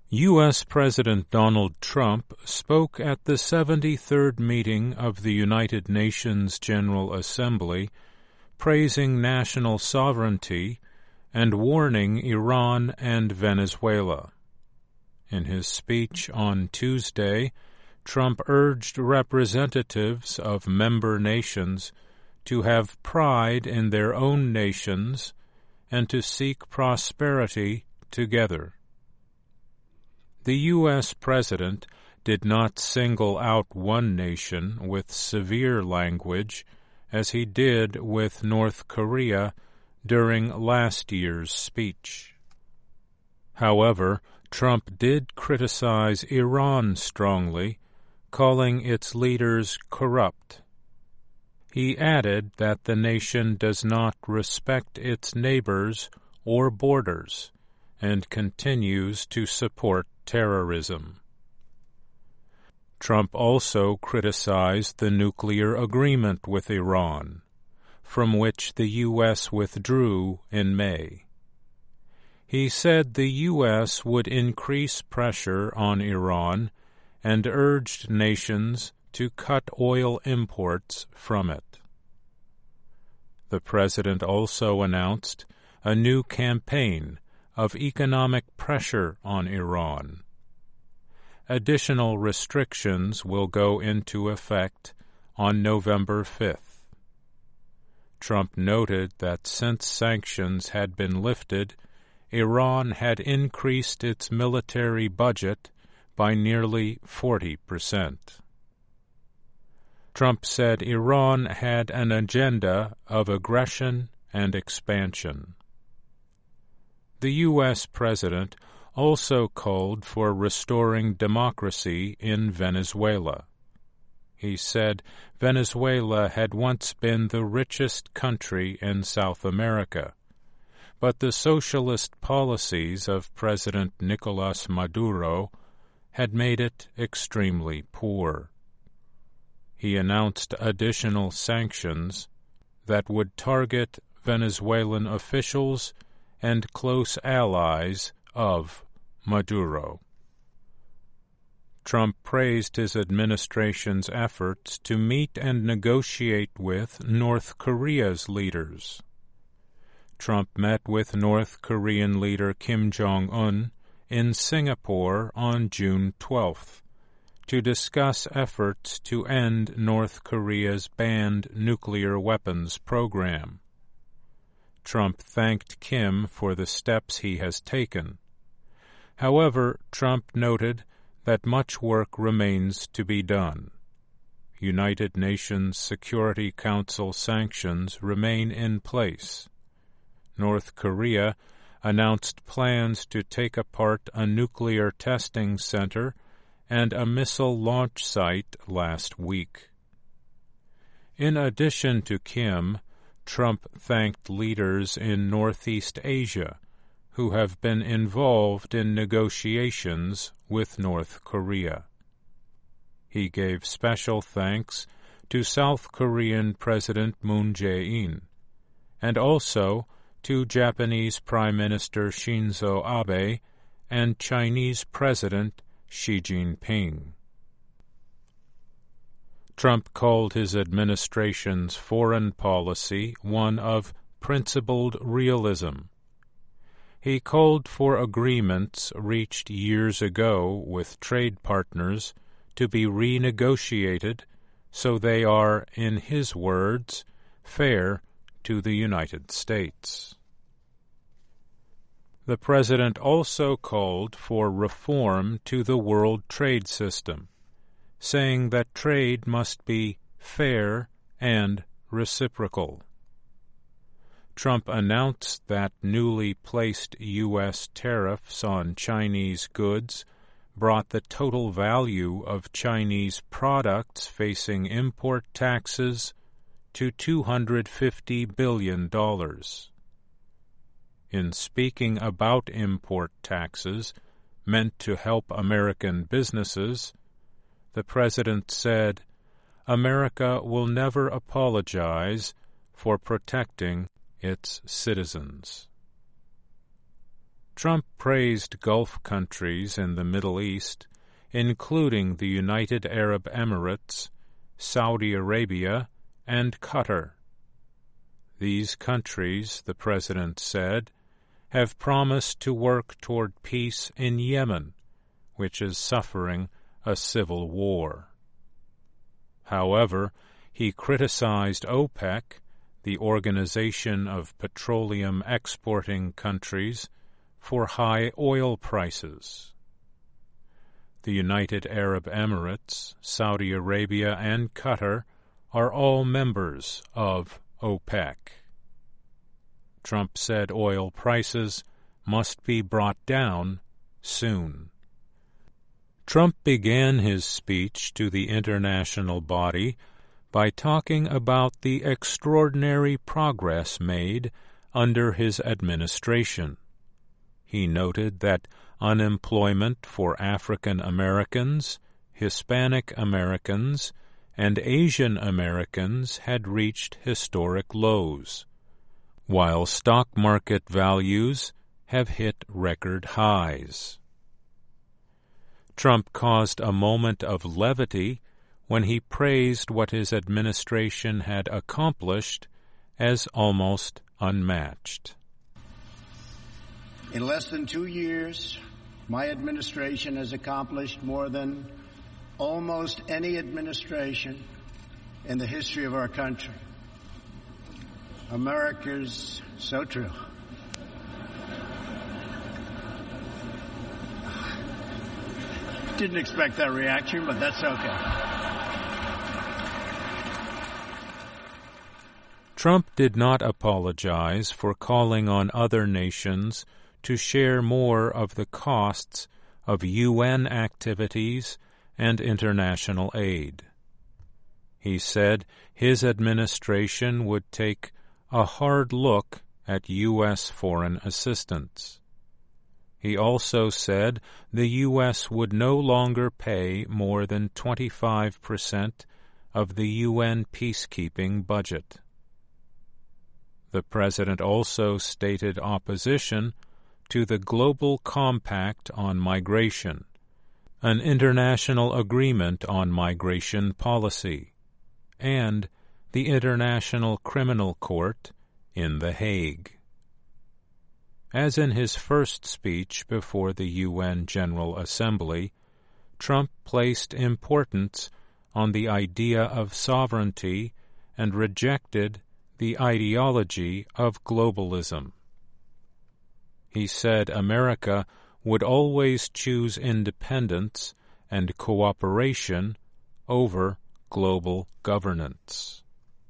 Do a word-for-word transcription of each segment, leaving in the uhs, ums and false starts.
U S President Donald Trump spoke at the seventy-third meeting of the United Nations General Assembly, praising national sovereignty and warning Iran and Venezuela. In his speech on Tuesday, Trump urged representatives of member nations to have pride in their own nations and to seek prosperity together. The U S President did not single out one nation with severe language as he did with North Korea during last year's speech. However, Trump did criticize Iran strongly, calling its leaders corrupt. He added that the nation does not respect its neighbors or borders and continues to support terrorism. Trump also criticized the nuclear agreement with Iran, from which the U S withdrew in May. He said the U S would increase pressure on Iran and urged nations to cut oil imports from it. The president also announced a new campaign of economic pressure on Iran. Additional restrictions will go into effect on November fifth. Trump noted that since sanctions had been lifted, Iran had increased its military budget by nearly forty percent. Trump said Iran had an agenda of aggression and expansion. The U S president also called for restoring democracy in Venezuela. He said Venezuela had once been the richest country in South America, but the socialist policies of President Nicolas Maduro had made it extremely poor. He announced additional sanctions that would target Venezuelan officials and close allies of Maduro. Trump praised his administration's efforts to meet and negotiate with North Korea's leaders. Trump met with North Korean leader Kim Jong-un in Singapore on June twelfth to discuss efforts to end North Korea's banned nuclear weapons program. Trump thanked Kim for the steps he has taken. However, Trump noted that much work remains to be done. United Nations Security Council sanctions remain in place. North Korea announced plans to take apart a nuclear testing center and a missile launch site last week. In addition to Kim, Trump thanked leaders in Northeast Asia who have been involved in negotiations with North Korea. He gave special thanks to South Korean President Moon Jae-in and also to Japanese Prime Minister Shinzo Abe and Chinese President Xi Jinping. Trump called his administration's foreign policy one of principled realism. He called for agreements reached years ago with trade partners to be renegotiated so they are, in his words, fair to the United States. The president also called for reform to the world trade system, saying that trade must be fair and reciprocal. Trump announced that newly placed U S tariffs on Chinese goods brought the total value of Chinese products facing import taxes to two hundred fifty billion dollars. In speaking about import taxes meant to help American businesses, the president said, "America will never apologize for protecting its citizens." Trump praised Gulf countries in the Middle East, including the United Arab Emirates, Saudi Arabia, and Qatar. These countries, the president said, have promised to work toward peace in Yemen, which is suffering a civil war. However, he criticized OPEC, the Organization of Petroleum Exporting Countries, for high oil prices. The United Arab Emirates, Saudi Arabia, and Qatar are all members of OPEC. Trump said oil prices must be brought down soon. Trump began his speech to the international body by talking about the extraordinary progress made under his administration. He noted that unemployment for African Americans, Hispanic Americans, and Asian Americans had reached historic lows, while stock market values have hit record highs. Trump caused a moment of levity when he praised what his administration had accomplished as almost unmatched. In less than two years, my administration has accomplished more than almost any administration in the history of our country. America's so true. Didn't expect that reaction, but that's okay. Trump did not apologize for calling on other nations to share more of the costs of U N activities and international aid. He said his administration would take a hard look at U S foreign assistance. He also said the U S would no longer pay more than twenty-five percent of the U N peacekeeping budget. The president also stated opposition to the Global Compact on Migration, an international agreement on migration policy, and the International Criminal Court in The Hague. As in his first speech before the U N General Assembly, Trump placed importance on the idea of sovereignty and rejected the ideology of globalism. He said America would always choose independence and cooperation over global governance.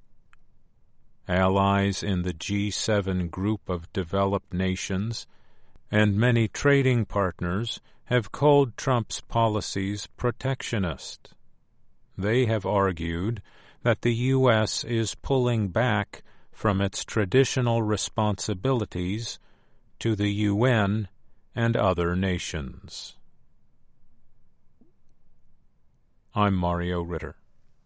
Allies in the G seven group of developed nations and many trading partners have called Trump's policies protectionist. They have argued that the U S is pulling back from its traditional responsibilities to the U N and other nations. I'm Mario Ritter.